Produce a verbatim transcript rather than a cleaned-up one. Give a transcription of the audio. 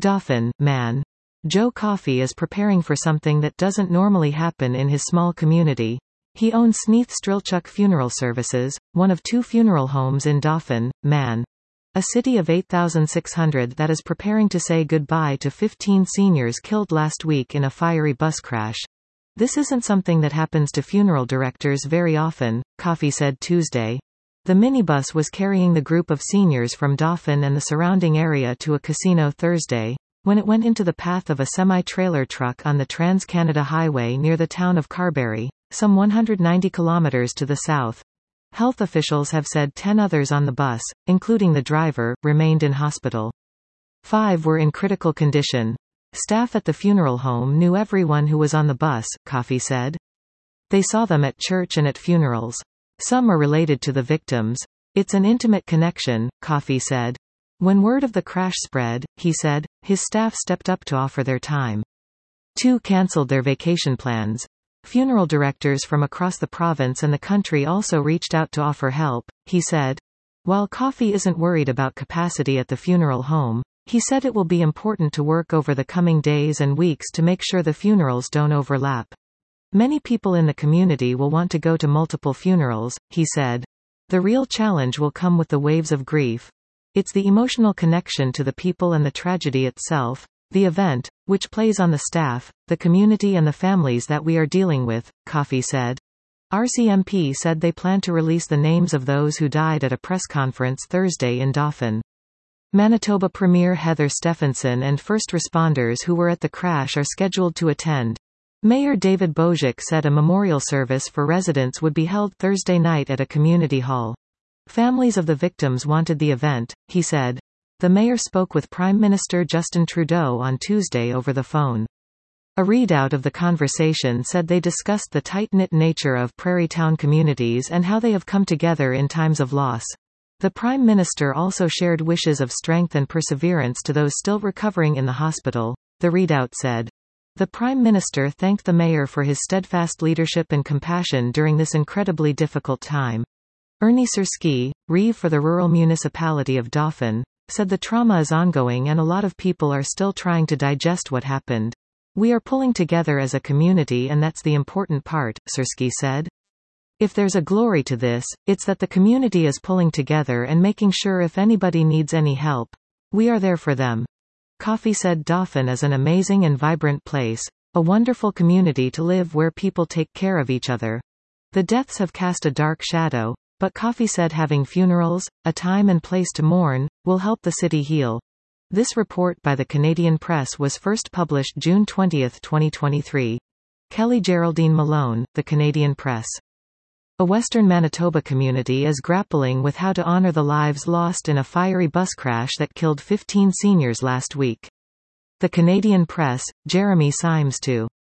Dauphin, man. Joe Coffey is preparing for something that doesn't normally happen in his small community. He owns Sneath Strilchuk Funeral Services, one of two funeral homes in Dauphin, man. A city of eight thousand six hundred that is preparing to say goodbye to fifteen seniors killed last week in a fiery bus crash. This isn't something that happens to funeral directors very often, Coffey said Tuesday. The minibus was carrying the group of seniors from Dauphin and the surrounding area to a casino Thursday, when it went into the path of a semi-trailer truck on the Trans-Canada Highway near the town of Carberry, some one hundred ninety kilometers to the south. Health officials have said ten others on the bus, including the driver, remained in hospital. Five were in critical condition. Staff at the funeral home knew everyone who was on the bus, Coffey said. They saw them at church and at funerals. Some are related to the victims. It's an intimate connection, Coffey said. When word of the crash spread, he said, his staff stepped up to offer their time. Two cancelled their vacation plans. Funeral directors from across the province and the country also reached out to offer help, he said. While Coffey isn't worried about capacity at the funeral home, he said it will be important to work over the coming days and weeks to make sure the funerals don't overlap. Many people in the community will want to go to multiple funerals, he said. The real challenge will come with the waves of grief. It's the emotional connection to the people and the tragedy itself, the event, which plays on the staff, the community and the families that we are dealing with, Coffey said. R C M P said they plan to release the names of those who died at a press conference Thursday in Dauphin. Manitoba Premier Heather Stephenson and first responders who were at the crash are scheduled to attend. Mayor David Bozic said a memorial service for residents would be held Thursday night at a community hall. Families of the victims wanted the event, he said. The mayor spoke with Prime Minister Justin Trudeau on Tuesday over the phone. A readout of the conversation said they discussed the tight-knit nature of prairie town communities and how they have come together in times of loss. The Prime Minister also shared wishes of strength and perseverance to those still recovering in the hospital, the readout said. The Prime Minister thanked the mayor for his steadfast leadership and compassion during this incredibly difficult time. Ernie Sersky, Reeve for the rural municipality of Dauphin, said the trauma is ongoing and a lot of people are still trying to digest what happened. We are pulling together as a community and that's the important part, Sersky said. If there's a glory to this, it's that the community is pulling together and making sure if anybody needs any help, we are there for them. Coffey said Dauphin is an amazing and vibrant place, a wonderful community to live where people take care of each other. The deaths have cast a dark shadow, but Coffey said having funerals, a time and place to mourn, will help the city heal. This report by the Canadian Press was first published June twentieth, twenty twenty-three. Kelly Geraldine Malone, The Canadian Press. A western Manitoba community is grappling with how to honor the lives lost in a fiery bus crash that killed fifteen seniors last week. The Canadian Press, Jeremy Symes two.